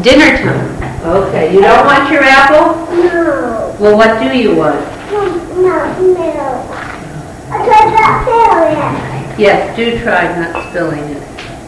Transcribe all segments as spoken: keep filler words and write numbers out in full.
Dinner time. Okay, you don't want your apple? No. Well, what do you want? No, no, no. I tried that failure. Yes, do try not spilling it.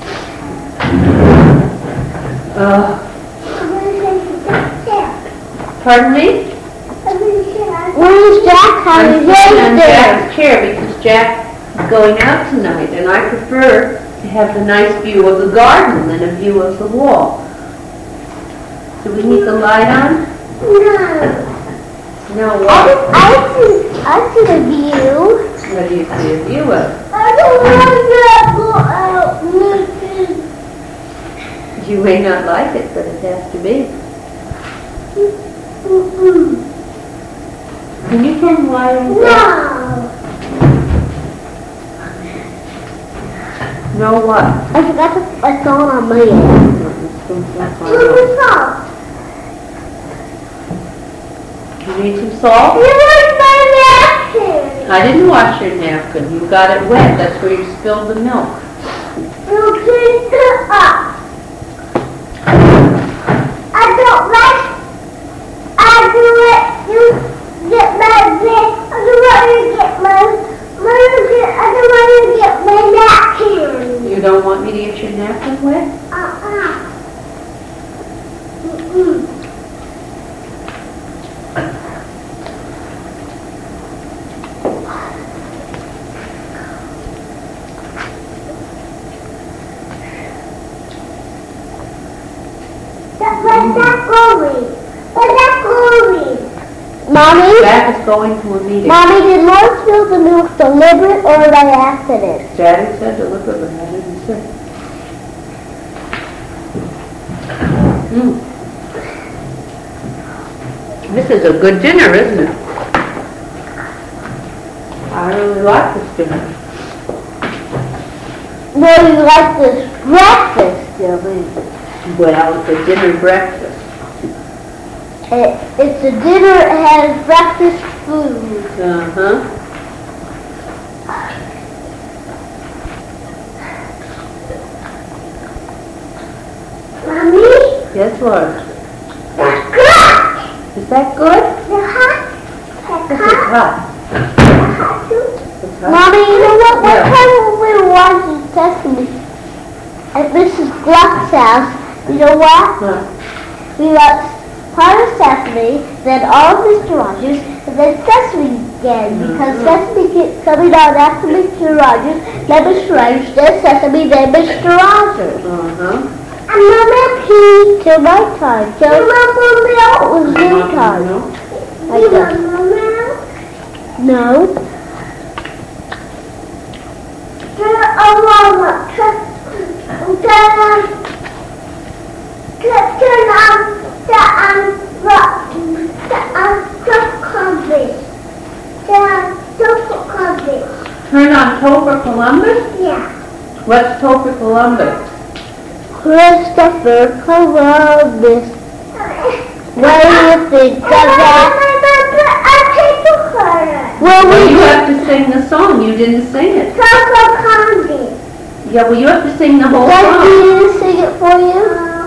Uh, I'm going to take that chair. pardon me? I'm going to sit on Where's Jack? How I'm is sitting on there? Jack's chair because Jack is going out tonight, and I prefer to have the nice view of the garden than a view of the wall. Do we need the light on? No. No, I, what? I see, I see the view. What do you see a view of? I don't want to go out. Listen. You may not like it, but it has to be. Mm-mm. Can you turn the light on? No. No what? I forgot to put my phone on my ear. Where's the salt? You need some salt? You want my napkin? I didn't wash your napkin. You got it wet. That's where you spilled the milk. You clean it up. I don't like. I do it. You get my bed. I don't want you to get my. I don't want you to get my napkin. You don't want me to get your napkin wet? Uh-uh. Mm-mm. That, where's that going? Where's that going? Mommy? Jack is going to a meeting. Mommy, did Lord spill the milk deliberate or by accident? Daddy said deliberate, but I didn't say. Mm. This is a good dinner, isn't it? I really like this dinner. No, you like this breakfast, Dylan. Well, it's a dinner breakfast. It, it's a dinner, it has breakfast food. Uh-huh. Mommy? Yes, Lord. That's good. Is that good? The hot. The This is hot. hot. The hot too. It's hot. Mommy, you know what? One Yeah. time when we were watching Sesame at Missus Gluck's house, you know what? Huh. We watched part of Sesame, then all of Mister Rogers, and then Sesame again, because Mhm. Sesame keeps coming on after Mister Rogers, then Mister Rogers, then Sesame, then Mister Rogers. Uh-huh. And Mama pee till night time, till You want more milk? it was noon time. No? Like You that. want more milk? No. Turn on mama. Turn, turn on. Turn, turn on. Turn on. Rock. Turn on. Top coverage. Turn on. Top coverage. Turn on Topher Columbus? Yeah. What's Topher Columbus? Christopher Columbus. What do you think of that? I take the color. Well, Well, we you did. have to sing the song. You didn't sing it. Coco Candy. Yeah, well, you have to sing the whole Does song. he sing it for you?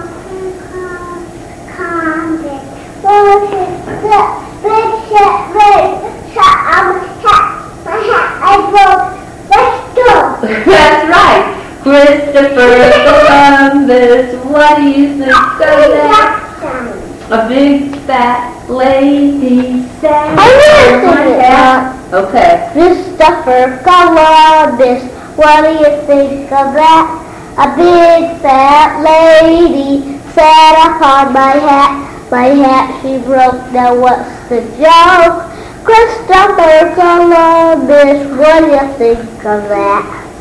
Candy. Well, the big shot, big shot on my hat. My hat, I broke. Let's go. That's right. Christopher Columbus, what do you think of that? A big fat lady sat I on want my to sing it. hat. Okay. Christopher Columbus, what do you think of that? A big fat lady sat upon my hat. My hat she broke, now what's the joke? Christopher Columbus, what do you think of that?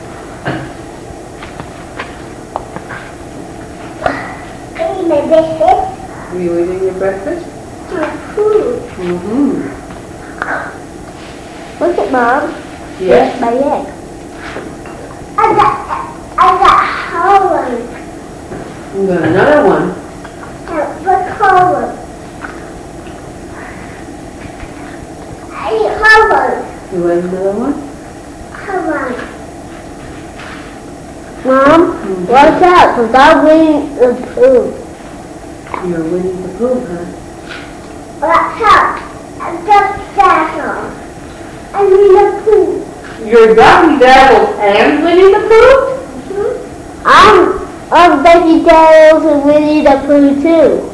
Eat my biscuit. Are you eating your breakfast? My food. Mm-hmm. Look at Mom. Yes. There's my egg. I got, I got Howard. You got another one. What's Howard? I eat Howard. You want another one? Howard. Mom, watch out, because I'm waiting the poo. You're Winnie the Pooh, huh? That's how. I'm just Santa. I'm Winnie the Pooh. You're Ducky Daddles and Winnie the Pooh? Mm-hmm. I'm, I'm Becky Daddles and Winnie the Pooh too.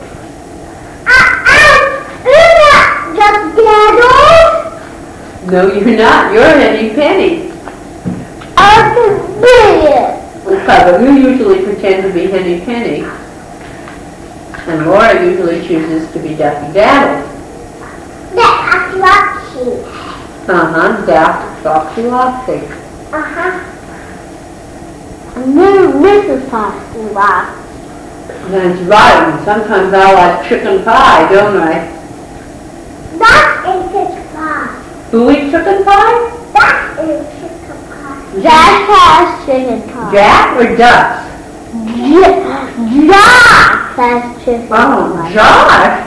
I, I'm, you're not just Daddles. No, you're not. You're Henny Penny. I'm the biggest. Okay, but you usually pretend to be Henny Penny. And Laura usually chooses to be Ducky Daddles. That's Roxy. Uh-huh, Daft Foxy Lofty. Uh-huh. And then Missus Foxy Fox. That's right, and sometimes I like chicken pie, don't I? That is chicken pie. Who eats chicken pie? That is chicken pie. Jack has chicken pie. Jack or Ducks? J- Jack has chicken Oh, pie. Josh!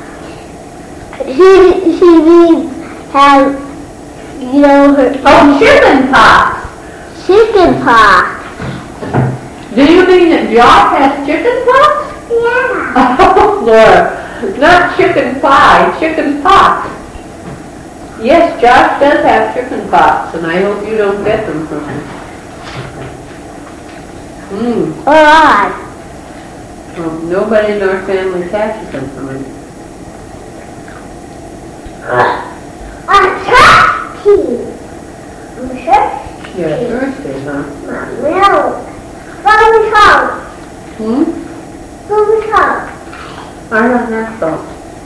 She, she means has, you know, her Oh, chicken pox! chicken pie. Do you mean that Josh has chicken pox? Yeah. Oh, Laura, not chicken pie, chicken pox. Yes, Josh does have chicken pox, and I hope you don't get them from him. Hmm, Alright. well, nobody in our family catches them from him. A turkey. I'm sure. You're thirsty, huh? Milk. From salt. Hmm? From salt. I don't have salt.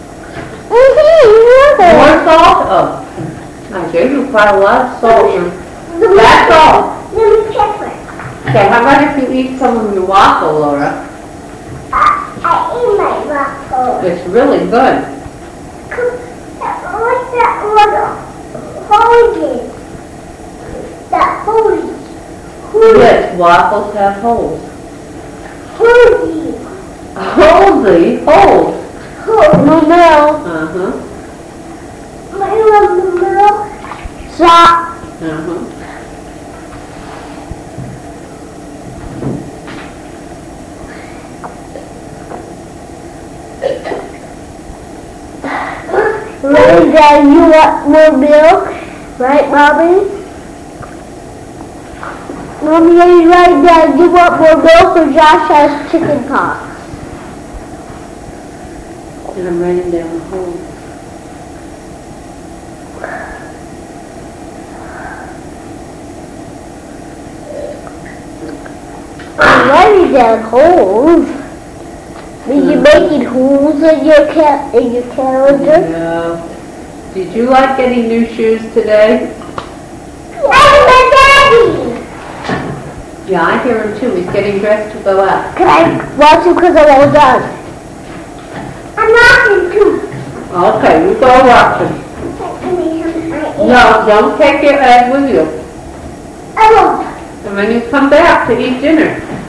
Mm-hmm. More salt? Oh, I gave you quite a lot of salt. That's all. Let me check it. Okay, how about if you eat some of your waffle, Laura? I, I ate my waffle. It's really good. What's that little holding? That holding. Yes, waffles have holes. Holding. Holsey, holes. Holding. No, Uh-huh, My little milk. stop. uh-huh. Right, Dad, you want more milk? Right, Mommy? Mommy, are you right, Dad? You want more milk or Josh has chicken pox? And I'm writing down the holes. I'm writing down holes. Are you making holes in your ca- in your calendar? No. Did you like getting new shoes today? I'm the daddy. Yeah, I hear him too. He's getting dressed to go out. Can I watch him because I'm all done? I'm not in two. Okay, you go watch him. No, don't take your egg with you. I won't. And when you come back to eat dinner.